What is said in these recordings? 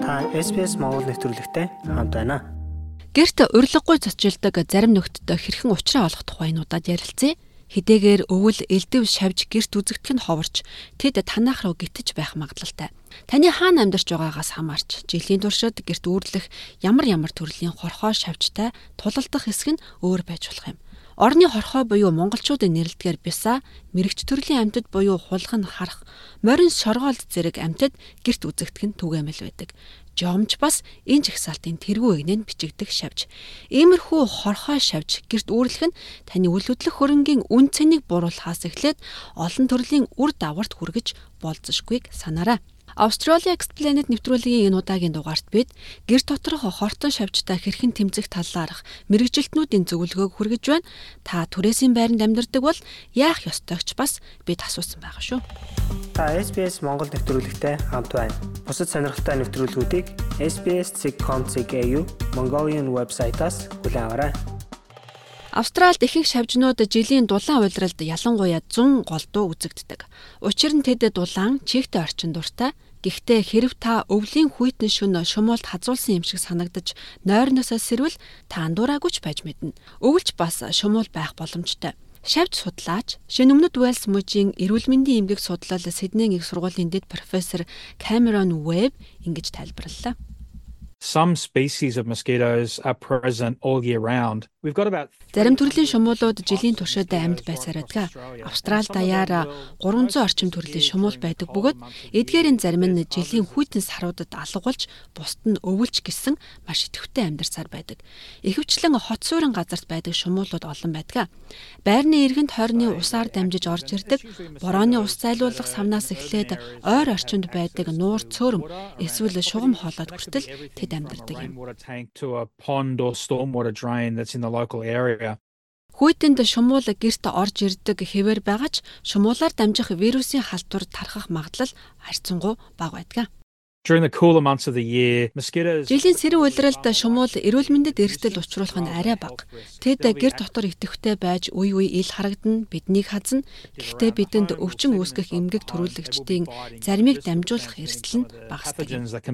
Та SBS Монгол нэвтрүүлэгтэй хамт байна. Гэрт урилгагүй цочилдог зарим нөхдөд хэрхэн уучраа олох тухай нуудад ярилцъя. Хэдийгээр өвөл элдэв шавж гэрт үзэгдэх нь ховорч тэд танах руу гитэж байх магадлалтай. Таны хаана амьдарч байгаагаас хамаарч жилийн туршид гэрт үүрлэх ямар төрлийн хорхоо шавжтай тулалдах хэсэг нь өөр байж болох юм. Орны хорхоо буюу монголчуудын нэрлэдгээр бясаа, мэрэгч төрлийн амьтад буюу хулган харах, морин шоргоолд зэрэг амьтад гэрт үзэгдэх нь түгээмэл байдаг. Жомж бас энэ жагсаалтын тэргүй эгнэн бичигдэх шавж. Иймэрхүү хорхоо шавж гэрт үүрлэх нь таны үл хөдлөх хөрөнгийн үн цэнийг буруулахаас эхлээд олон төрлийн үр дагаварт хүргэж болзошгүйг санаарай. Australia Explained нэвтрүүлгийн энэ удаагийн дугаарт бид гэр доторх хортон шавжтай хэрхэн тэмцэх талаарх мэрэгжилтнүүдийн зөвлөгөөг хүргэж байна. Та түрээсийн байранд амьдардаг бол яах ёстойгч бас бид асуусан байгаа шүү. Та SBS Монгол нэвтрүүлэгтэй хамт байна. Бусад сонирхолтой нэвтрүүлгүүдийг SBS.com.au Mongolian вебсайтаас хүлээн аваарай. Австралид ихэнх шавжнууд жилийн дулаан улиралд ялангуяа 100 голдуу үзэгддэг. Учир нь тэд дулаан чихтэй орчин дуртай. Гэхдээ хэрв та өвлийн хүйтэн шөнө шумуулд хазуулсан юм шиг санагдаж нойрноосоо сэрвэл та андуураагүй ч байж мэднэ. Өвөлч бас шумуул байх боломжтой. Шавж судлаач, шинэ өмнөд Уэльс мужийн эрүүл мэндийн эмгэг судлал Сиднейн их сургуулийн дэд профессор Cameron Webb ингэж тайлбарллаа. Some species of mosquitoes are present all year round. We've got about Зарим төрлийн шумуулууд жилийн туршид амьд байсараад Австрали даяар 300 орчим төрлийн шумуул байдаг бөгөөд эдгээрийн зарим нь жилийн хүйтэн саруудад алга болж бусд нь өвөлж гисэн маш идэвхтэй амьдарсаар байдаг. Ихэвчлэн хот суурин газарт байдаг шумуулууд олон байдаг. Байрны иргэнд хойрны усаар дамжиж орж ирдэг, борооны ус зайлуулах савнаас эхлээд ойр орчинд байдаг нуур цөөрөм эсвэл шугам хоолойд хүртэл тэд амьдардаг юм. Хүйтэнд шумуул гэрт орж ирдэг хэвээр байгаа ч шумуулаар дамжих вирусын халдвар тархах магадлал харьцангуй бага байдаг. During the cooler months of the year, mosquitoes Жилийн сэрэн улиралд шумуул эрүүл мэндэд эрсдэл учруулах нь арай бага. Тэд гэр дотор идэвхтэй байж үе ил харагдана, биднийг хазна. Гэхдээ бидэнд өвчин үүсгэх эмгэг төрүүлэгчдийн заримыг дамжуулах эрсдэл нь багасдаг.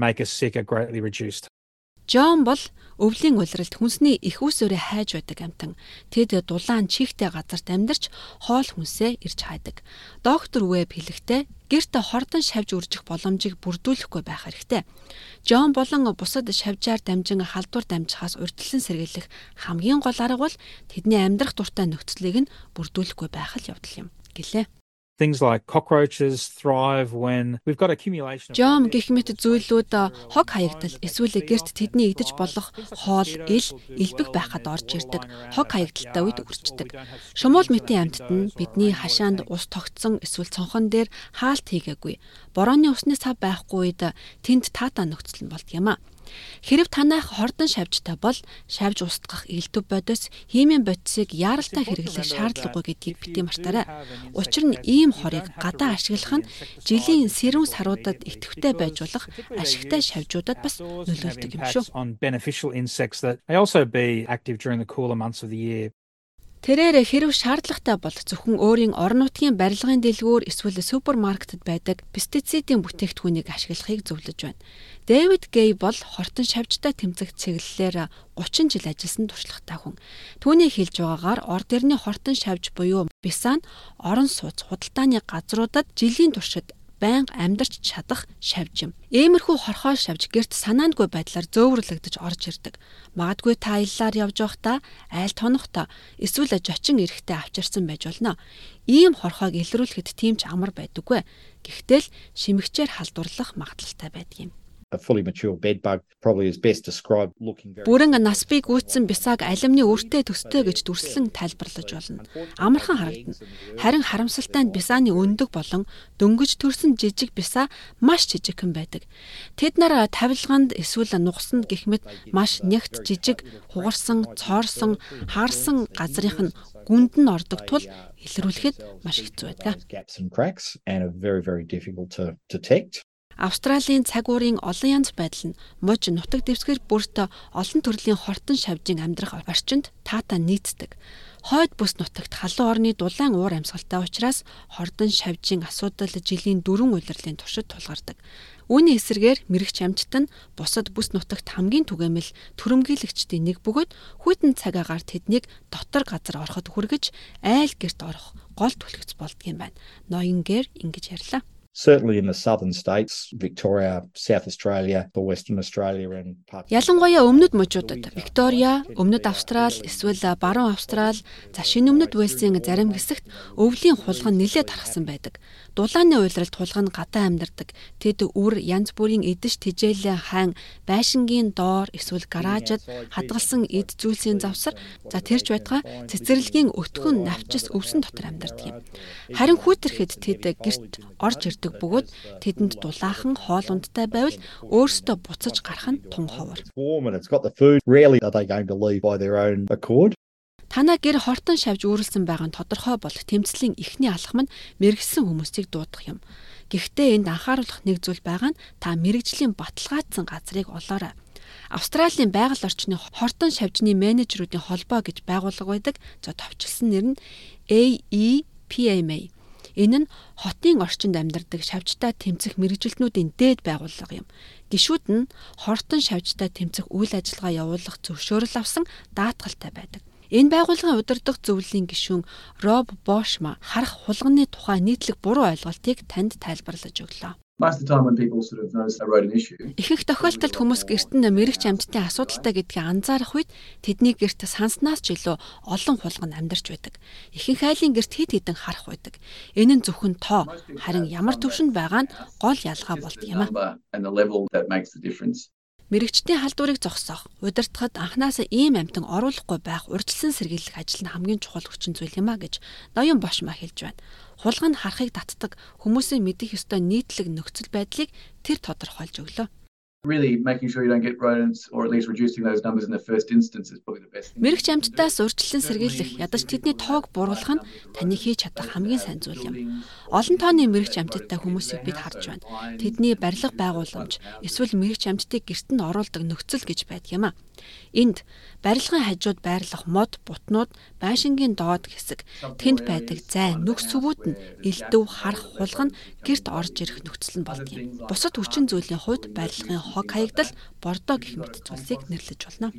Жон бол өвлийн улиралд хүнсний их усөөрэ хайж байдаг амьтан. Тэд дулаан чихтэй газарт амьдарч хоол хүнсээ ирж хайдаг. Доктор Веб хэлэхдээ гэрт хордон шавж үржих боломжийг бүрдүүлэхгүй байх хэрэгтэй. Жон болон бусад шавжаар дамжин халдвар дамжихаас урьдчилан сэргийлэх хамгийн гол арга бол тэдний амьдрах дуртай нөхцөлийг нь бүрдүүлэхгүй байх л явдал юм гэлээ. Things like cockroaches thrive when we've got accumulation. Жом гэх мэт зүйлүүд хог хаягдал эсвэл гэрт тэдний идэж болох хоол, элбэг байхад орж ирдэг хог хаягдaltaй үед үрждэг. Шумуул мэтийн амьтад нь бидний хашаанд ус тогтсон эсвэл цонхон дээр хаалт хийгээгүй. Борооны усны сав байхгүй үед тэнд таатаа нөхцөл нь болдгийм аа. Хэрв танайх хордон шавжтай бол шавж устгах элдв бодис химийн бодисыг яаралтай хэрэглэх шаардлагагүй гэдгийг бити мартаарай. Учир нь ийм хорыг гадаа ашиглах нь жилийн сэрүүн саруудад идэвхтэй байж болох ашигтай шавжуудад бас нөлөөлдөг юм шүү. Тэрээр хэрв шаардлагатай бол зөвхөн өөрийн орон нутгийн барилгын дэлгүүр эсвэл супермаркетд байдаг пестицидийн бүтээгдэхүүнийг ашиглахыг зөвлөж байна. Дэвид Гей бол хортон шавжтай тэмцэх чиглэлээр 30 жил ажилласан туршлагатай хүн. Түүний хэлж байгаагаар орд эрдний хортон шавж буюу бисаа нь орон сууц худалдааны газруудад жилийн туршид байнга амьдарч чадах шавж юм. Иймэрхүү хорхоо шавж гэрт санаандгүй байдлаар зөөвөрлөгдөж орж ирдэг. Магадгүй та аяллаар явж байхдаа, айл тонохдоо эсвэл жочин эрэхтэй авчирсан байж болно. Ийм хорхоог илрүүлэхэд тийм ч амар байдаггүй. Гэхдээ л шимэгчээр халдварлах магадлалтай байдаг юм. A fully mature bed bug probably is best described looking very. Бүрэн нас бий гүйцсэн бисааг алимны өртөө төстэй гэж дүрслэн тайлбарлаж болно. Амархан харагдана. Харин харамсалтай нь бисааны өндөг болон дөнгөж төрсэн жижиг бисаа маш жижигхэн байдаг. Тэд нар тавилганд эсвэл нугсанд гэх мэт маш нягт жижиг, хугарсан, цоорсон, хаарсан газрынх нь гүнд нь ордог тул илрүүлэхэд маш хэцүү байдаг. Австралийн цаг уурын олон янз байдал нь муж нутаг дэвсгэр бүрт олон төрлийн хортон шавжийн амьдрах орчинд таатаа нийцдэг. Хойд бүс нутагт халуун орны дулаан уур амьсгалтай учраас хордон шавжийн асуудал жилийн 4 улирлын туршид тулгардаг. Үүний эсрэгээр мэрэгч амьтад нь бусад бүс нутагт хамгийн түгээмэл түрэмгийлэгчдийн нэг бөгөөд хүйтэн цаг агаар тэднийг дотор газар ороход хүргэж айл гэрт орох гол түлхэгц болдгийм байна. Ноён Гэр ингэж ярьлаа. Certainly in the southern states, Victoria, South Australia, or Western Australia and parts. Ялангуяа өмнөд мужуудад Виктория, өмнөд Австрали, эсвэл баруун Австрали, за шинэ өмнөд Уэльсийн зарим хэсэгт өвлийн хулган нэлээд тархсан байдаг. Дулааны уйлралд хулган гадаа амьдардаг. Тэд үр янз бүрийн идэж тижээлэн хаан, байшингийн доор эсвэл гаражид хадгалсан эд зүйлсийн завсар, за тэрч байтугай цэцэрлэгийн өтгөн навчис өвсөн дотор амьдардаг юм. Харин хүйтрэхэд тэд гэрт орж ирдэг бөгөөд тэдэнд дулаахан хоол ундтай байвал өөрсдөө буцаж гарах нь тун ховор. Танаа гэр хортон шавж үүрлсэн байгаа нь тодорхой бол тэмцлийн эхний алхам нь мэрэгсэн хүмүүсийг дуудах юм. Гэхдээ энд анхааруулах нэг зүйл байгаа нь та мэрэгжлийн баталгаажсан газрыг олоорой. Австралийн байгаль орчны хортон шавжны менежерүүдийн холбоо гэж байгууллага байдаг. За товчлсон нэр нь AEPMA. Энэ нь хотын орчинд амьдардаг шавжтай тэмцэх мэргэжилтнүүдийн дээд байгууллага юм. Гишүүд нь хортон шавжтай тэмцэх үйл ажиллагаа явуулах зөвшөөрөл авсан даатгалтай байдаг. Энэ байгууллагын удирдах зөвлөлийн гишүүн Роб Бошма харах хулганы тухай нийтлэг буруу ойлголтыг танд тайлбарлаж өглөө. Ихэнх тохиолдолд хүмүүс гэрт нь мэрэгч амьтдын асуудалтай гэдгийг анзаарах үед тэдний гэрт санснаас ч илүү олон хулган амьдарч байдаг. Ихэнх айлын гэрт хэд хэдэн харах байдаг. Энэ нь зөвхөн тоо, харин ямар төвшөнд байгаа нь гол ялгаа болдог юм а. Мэрэгчдийн халдварыг зогсоох, удирдахад анхнаасаа ийм амтан оруулахгүй байх урьдчилан сэргийлэх ажил нь хамгийн чухал хүчин зүйл юм а гэж ноён Бошма хэлж байна. Хулгай нь харахыг татдаг хүмүүсийн мэдих ёстой нийтлэг нөхцөл байдлыг тэр тодорхойлж өглөө. Really making sure you don't get rodents or at least reducing those numbers in the first instance is probably the best thing. Мэрэгч амьтдаас урьдчилан сэргийлэх, ядаж тэдний тоог буруулах нь таны хийж чадах хамгийн сайн зүйл юм. Олон тооны мэрэгч амьтдтай хүмүүсийг бид харж байна. Тэдний барилга байгууламж, эсвэл мэрэгч амьтдыг гэрт нь оруулдаг нөхцөл гэж байдаг юм а. Энд барилгын хажууд байрлах мод, бутнууд, байшингийн доод хэсэг, тэнд байдаг зай, нүкс цөвүүд нь элдв харах хулган гэрт орж ирэх нөхцөл нь болдог юм. Бусад хүчин зүйлийн хувьд барилгын хог хаягдал, бордоо гэх мэт зүйлсийг нэрлэж болно.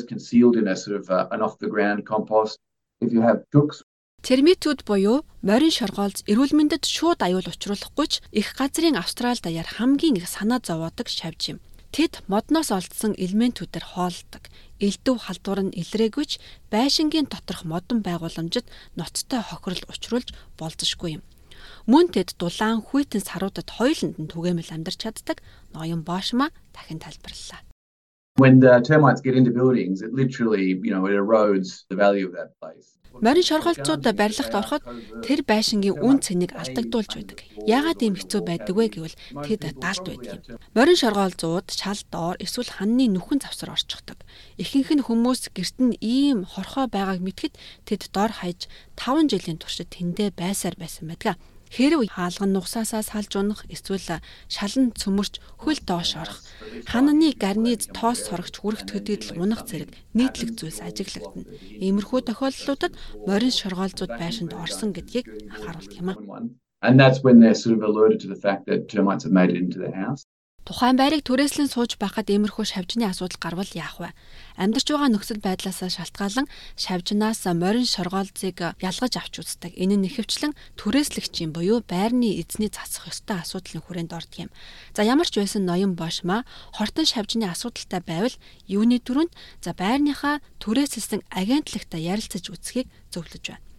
Термитүүд буюу морин шоргоолж эрүүл мэндэд шууд аюул учруулахгүй ч их газрын Австрали даяар хамгийн их санаа зовоодог шавж юм. Тэд модноос олдсон элементүүдээр хоолдог. Элдв халдвар нь илрээгүйч байшингийн доторх модон байгууламжид ноцтой хохирол учруулж болзошгүй юм. Мөн тэд дулаан хүйтэн саруудад хоёуланд нь түгээмэл амьдарч чаддаг. Ноён Бошма дахин тайлбарллаа. When the termites get into buildings, it literally, it erodes the value of that place. Морин шоргоолцууд барилгад ороход тэр байшингийн үн цэнийг алдагдуулж байдаг. Яагаад ийм хэцүү байдаг вэ гэвэл тэд даалт байдаг юм. Морин шоргоолцууд шал доор эсвэл ханны нүхэн завсар орчихдог. Ихэнх нь хүмүүс гэрт нь ийм хорхоо байгааг мэдхэд тэд дор хаяж 5 жилийн туршид тэндээ байсаар байсан байдаг. Хэрв хаалган нугсаасаа салж унах эсвэл шалан цөмөрч хөл доош орох, хананы гарниз тоос сорогч хүрэх төдийдл унах зэрэг нийтлэг зүйлс ажиглагдана. Иймэрхүү тохиолдлуудад морин шоргоолзууд байшинд орсон гэдгийг анхааруулдаг юм а. And that's when they're sort of alerted to the fact that termites have made it into their house. Тухайн байрыг түрээслэн сууж байхад иймэрхүү шавжны асуудал гарвал яах вэ? Амьдарч байгаа нөхцөл байдлаас шалтгаалan шавжнаас морин шоргоолзыг ялгаж авч үздэг. Энэ нь нэхэвчлэн түрээслэгчийн буюу байрны эзний засах ёстой асуудлын хүрээнд ордог юм. За ямар ч байсан ноён Бошма хортон шавжны асуудалтай байвал юуны дөрөнд за байрныхаа түрээсэлсэн агентлагтай ярилцаж үзхийг зөвлөж байна.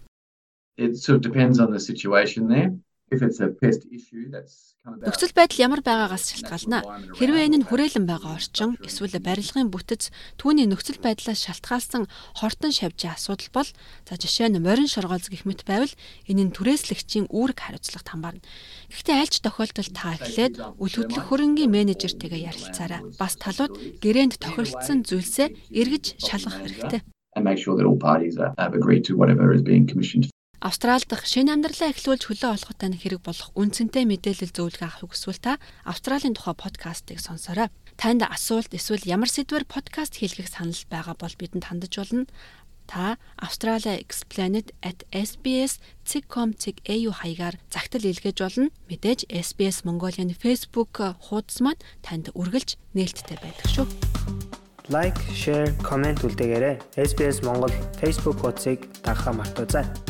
It sort of depends on the situation there. If it's a pest issue that's нөхцөл байдал ямар байгаагаас шалтгаална. Хэрвээ энэ нь хүрээлэн байгаа орчин эсвэл барилгын бүтэц түүний нөхцөл байдлаас шалтгаалсан хортон шавжийн асуудал бол за жишээ нь морин шоргоолз гэх мэт байвал энэ нь түрээслэгчийн үүрэг хариуцлагт хамаарна. Гэхдээ аль ч тохиолдолд та эхлээд үл хөдлөх хөрөнгийн менежертэйгээ ярилцаарай. Бас талууд гэрээнд тохиролцсон зүйлсээ эргэж шалгах хэрэгтэй. And make sure that all parties have agreed to whatever is being commissioned. Австрали дахь шинэ амьдралаа эхлүүлж хөлөө олоход тань хэрэг болох үнцэнтэй мэдээлэл зөвлөгөө авахыг хүсвэл та Австралийн тухай подкастыг сонсоорой. Танд асуулт эсвэл ямар сэдвээр подкаст хийлгэх санал байгаа бол бидэнд хандаж болно. Та Australia Explained @sbs.com.au хаягаар загтал илгээж болно. Мэдээж SBS Mongolian Facebook хуудас маань танд үргэлж нээлттэй байдаг шүү. Like, share, comment үлдээгээрэй. SBS Монгол Facebook хуудсыг дагахаа мартаоцай.